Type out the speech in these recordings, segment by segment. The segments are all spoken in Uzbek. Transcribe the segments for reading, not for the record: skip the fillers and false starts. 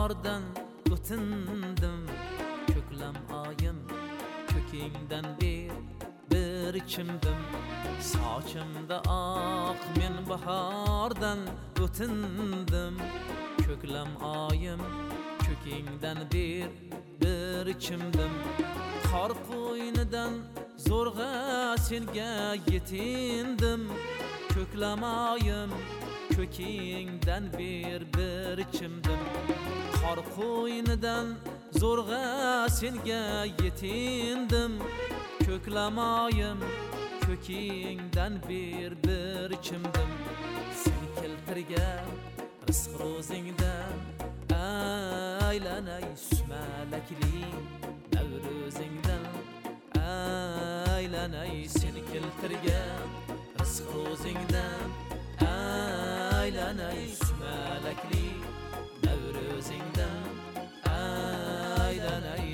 bahardan o'tindim, ko'klam oyim ko'kingdan bir ichimdim. Sochimda oq men bahardan o'tindim, ko'klam oyim ko'kingdan bir ichimdim. Qor qo'ynidan zo'rg'a senga yetindim, ko'klam oyim ko'kingdan bir ichimdim. Qor qo'ynidan zo'rg'a senga yetindim, ko'klam oyim ko'kingdan bir ichimdim. Sen keltirgan rizq ro'zingdan aylanay sumalakli Navruzingdan aylanay. Sen keltirgan rizq ro'zingdan aylanay sumalakli Navruzingdan aylanay.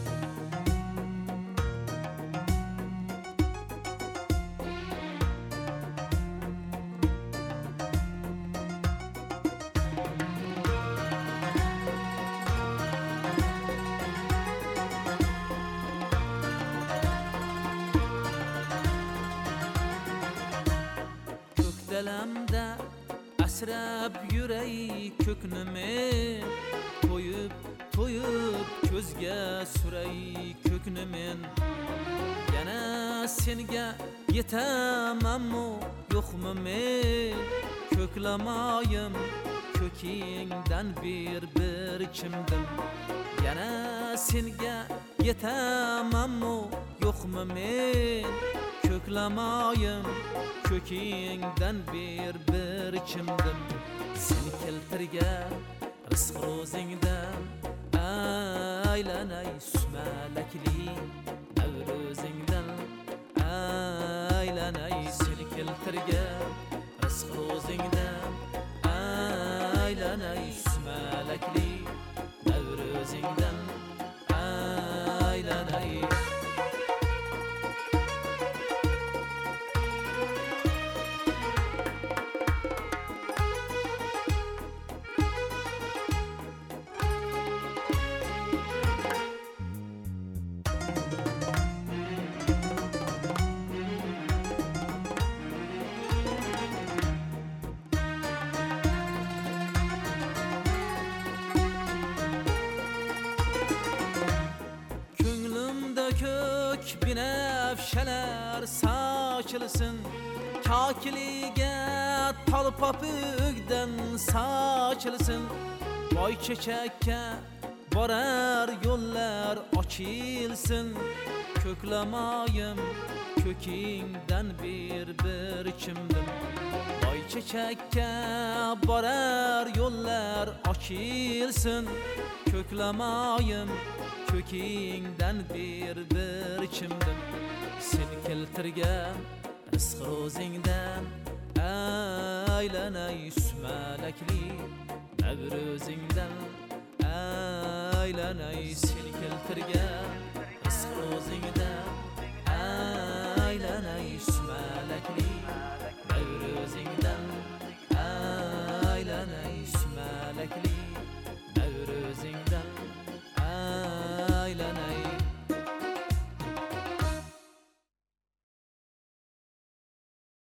Dalamda asrab yuray ko'knimi, to'yib ko'zga suray ko'knimen. Yana senga yetamanmi yo'qmi men, ko'klam oyim ko'kingdan bir ichimdim. Yana senga yetamanmi yo'qmi men, ko'klam oyim ko'kingdan bir ichimdim. Sen keltirgan rizq ro'zingdan aylanay sumalakli Navruzingdan aylanay. Sen keltirgan rizq ro'zingdan aylanay sumalakli Navruzingdan aylanay. Kök binafshalar sochilsin, kokiliga talpopugdan sochilsin. Boy chechakka borar yo'llar ochilsin, ko'klam oyim ko'kingdan bir ichimdim. Boy chechakka borar yo'llar ochilsin, ko'klam oyim ko'kingdan bir ichimdim. Sen keltirgan rizq ro'zingdan aylanay sumalakli Navruzingdan aylanay. Sen keltirgan rizq ro'zingdan